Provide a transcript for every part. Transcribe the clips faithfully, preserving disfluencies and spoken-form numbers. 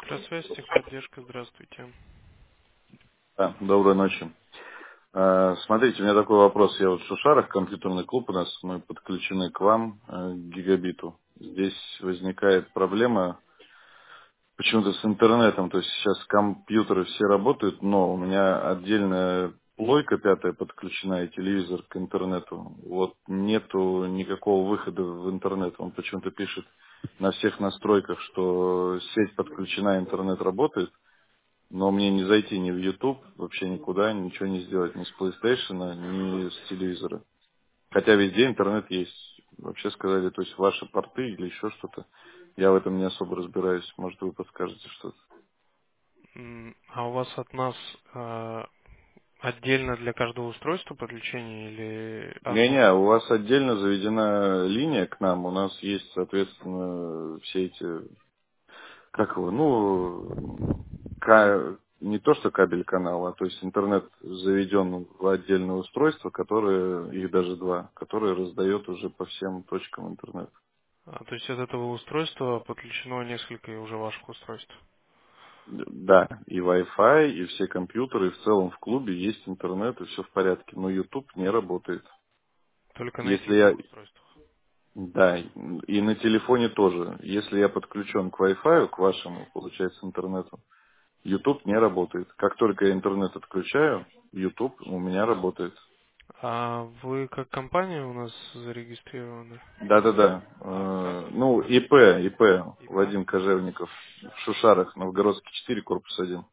Электросвязь, техподдержка, здравствуйте. Да, доброй ночи. Э, Смотрите, у меня такой вопрос. Я вот в Шушарах, компьютерный клуб у нас, мы подключены к вам, э, к гигабиту. Здесь возникает проблема почему-то с интернетом. То есть сейчас компьютеры все работают, но у меня отдельная плойка пятая подключена и телевизор к интернету. Вот нету никакого выхода в интернет. Он почему-то пишет на всех настройках, что сеть подключена, интернет работает. Но мне не зайти ни в YouTube, вообще никуда, ничего не сделать, ни с PlayStation, ни с телевизора. Хотя везде интернет есть. Вообще сказали, то есть ваши порты или еще что-то. Я в этом не особо разбираюсь. Может, вы подскажете что-то. М, А у вас от нас э, отдельно для каждого устройства подключение или одно? Не-не, у вас отдельно заведена линия к нам. У нас есть, соответственно, все эти как его, ну, ка- не то что кабель канала, а то есть интернет заведен в отдельное устройство, которое, их даже два, которое раздает уже по всем точкам интернета. А, то есть от этого устройства подключено несколько уже ваших устройств. Да, и Wi-Fi, и все компьютеры, и в целом в клубе есть интернет, и все в порядке, но YouTube не работает. Только на Если этих я, двух устройствах. да, и на телефоне тоже, если я подключен к Wi-Fi, к вашему, получается, интернету, YouTube не работает. Как только я интернет отключаю, YouTube у меня работает. А вы как компания у нас зарегистрированы? Да-да-да. А как? Э, Ну, ИП, ИП, ИП? Вадим Кожевников, в Шушарах, Новгородский четыре, корпус один.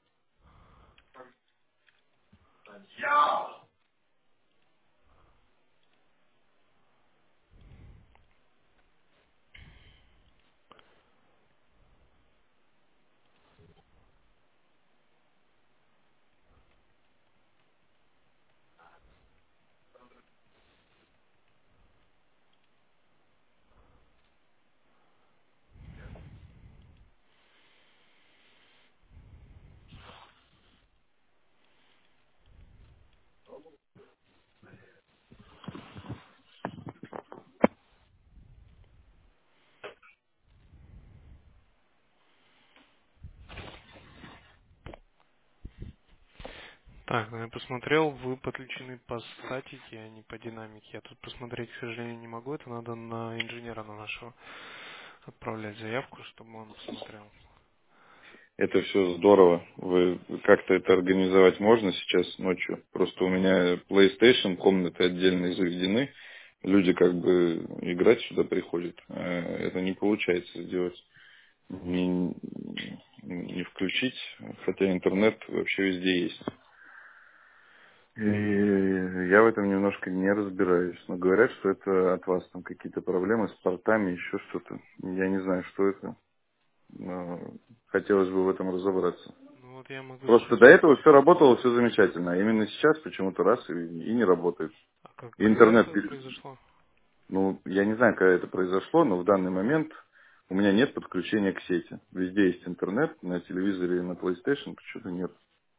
Так, ну я посмотрел, вы подключены по статике, а не по динамике. Я тут посмотреть, к сожалению, не могу. Это надо на инженера на нашего отправлять заявку, чтобы он посмотрел. Это все здорово. Вы как-то это организовать можно сейчас ночью? Просто у меня PlayStation, комнаты отдельно заведены. Люди как бы играть сюда приходят. А это не получается сделать. Не, не включить, хотя интернет вообще везде есть. И я в этом немножко не разбираюсь, но говорят, что это от вас там какие-то проблемы с портами, еще что-то. Я не знаю, что это, но хотелось бы в этом разобраться. Ну вот я могу Просто сейчас... до этого все работало, все замечательно, а именно сейчас почему-то раз и, и не работает. А как, И когда интернет, это пишет. произошло? Ну, я не знаю, когда это произошло, но в данный момент у меня нет подключения к сети. Везде есть интернет, на телевизоре и на PlayStation почему-то нет.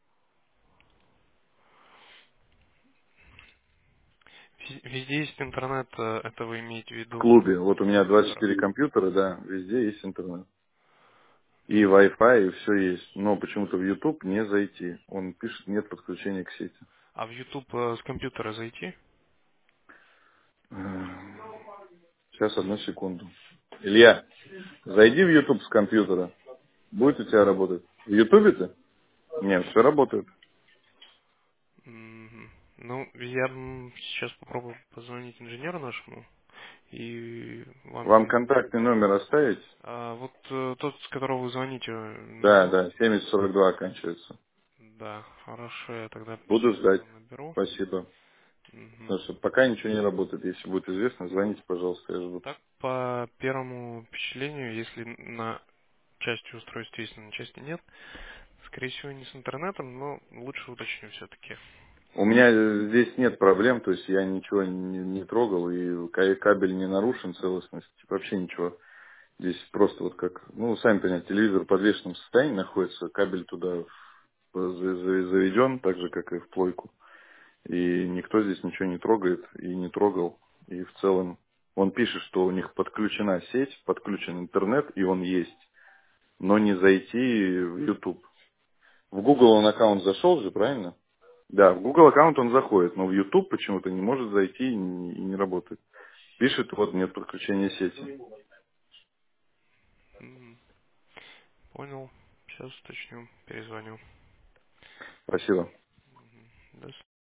Вез- Везде есть интернет, э, это вы имеете в В виду клубе, у вот у меня двадцать компьютера? четыре компьютера, да, везде есть интернет. И Мгм. Wi-Fi, и все есть. Но почему-то в YouTube не зайти. Он пишет, нет подключения к сети. А в YouTube э, с компьютера зайти? Сейчас, одну секунду. Илья, зайди в YouTube с компьютера. Будет у тебя работать? В YouTube ты? Нет, все работает. Мгм. Ну, я м, сейчас попробую позвонить инженеру нашему и вам Вам передам. контактный номер оставить? А вот э, тот, с которого вы звоните, э, Да, наберу? да, семьдесят сорок два оканчивается. Да, хорошо, я тогда Буду сейчас ждать. его наберу. Спасибо. Мгм. Потому что пока ничего не работает. Если будет известно, звоните, пожалуйста, я жду. Так, по первому впечатлению, если на части устройств есть, на части нет, скорее всего, не с интернетом, но лучше уточню все-таки. У меня э, здесь нет проблем, то есть я ничего не, не трогал, и ка- кабель не нарушен, целостность, вообще ничего. Здесь просто вот как, ну, сами понимаете, телевизор в подвешенном состоянии находится, кабель туда в- за- за- заведен, так же, как и в плойку. И никто здесь ничего не трогает и не трогал. И в целом он пишет, что у них подключена сеть, подключен интернет, и он есть. но не зайти в YouTube. В Google он аккаунт зашел же, правильно? Да, в Google аккаунт он заходит, но в YouTube почему-то не может зайти и не, и не работает. Пишет, вот нет подключения сети. Мгм. Понял. Сейчас уточню. Перезвоню. Спасибо. Мгм. До